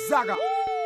Zaga.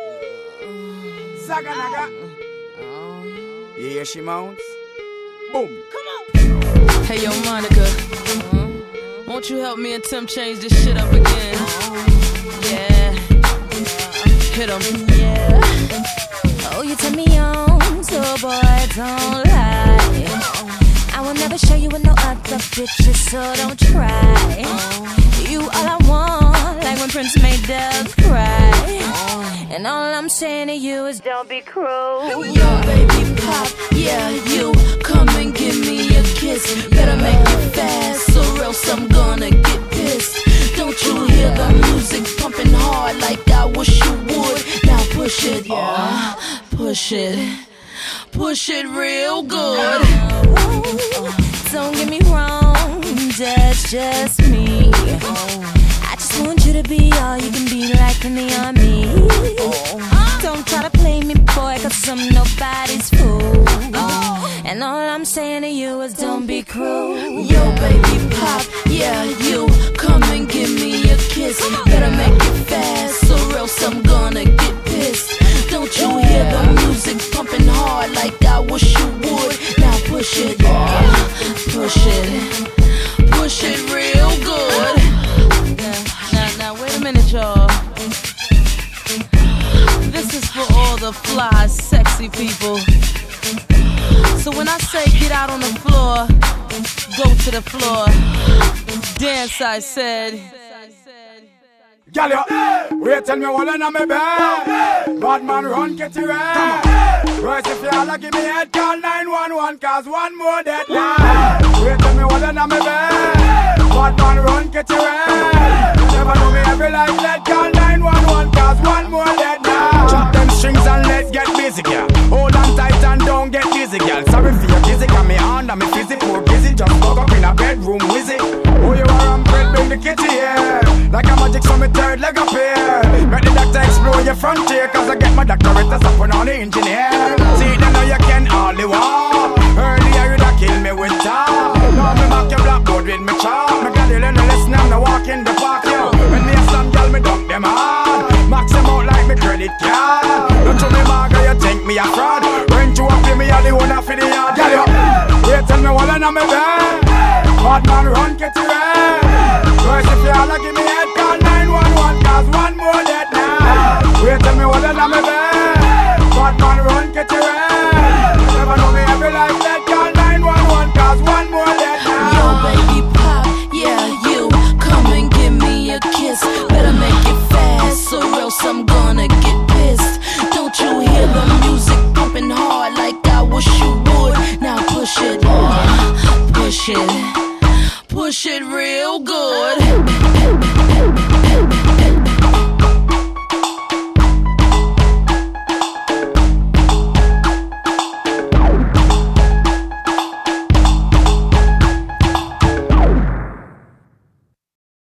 Zaga naga. You hear she mounts? Boom. Come on. Hey yo, Monica. Won't you help me and Tim change this shit up again? Yeah. Hit 'em. Yeah. Oh, you turn me on, so boy, don't lie. I will never show you with no other bitches, so don't try. You all I want, like when Prince made Doves cry. And all I'm saying to you is don't be cruel. Yo, baby pop, yeah, you come and give me a kiss. Better make it fast, or else I'm gonna get pissed. Don't you hear the music pumping hard like I wish you would? Now push it, yeah, push it. Push it real good. Don't get me wrong, that's just me. I just want you to be all you can be, like me on me. Don't try to play me, boy, cause I'm nobody's fool. And all I'm saying to you is don't be cruel. Yo, baby pop, yeah, you come and give me a kiss. Better make it fast, or else I'm gonna get pissed. Don't you hear the music pumping hard like I wish you would? Now push it, push it, push it real good. Now wait a minute, y'all. This is for all the fly, sexy people. So when I say get out on the floor, go to the floor, dance, I said. Girl, you wait till me hold on me bed. Bad man run, get it right. First if you all give me head, call 911, cause one more dead night. Wait till me hold on me bed. Bad man run, get it right. Never know me every life, let call 911, cause one more dead night. Drop them strings and let's get busy, girl. Hold on tight and don't get dizzy, girl. Sorry for your dizzy, got me hand and me fizzy. Poor busy, just woke up in a bedroom, wizzy. Oh, you are on bread, bring the kitty here. Like a magic, so me third leg up here. Make the doctor explore your frontier, cause I get my doctorate as up on the engineer. See, then now you can hardly walk. Earlier you'd have killed me with talk. Now me mark your blackboard with me chalk. Me got you learn the lesson, I'm now walk in the park, yo. When me a slam, girl, me duck them hard. Max them out like me credit card. Don't you me marker, you think me a fraud. When you up me a the one for the yard. Girl, you wait till me hold on me bed. Bad man run, get it right. First if you all give me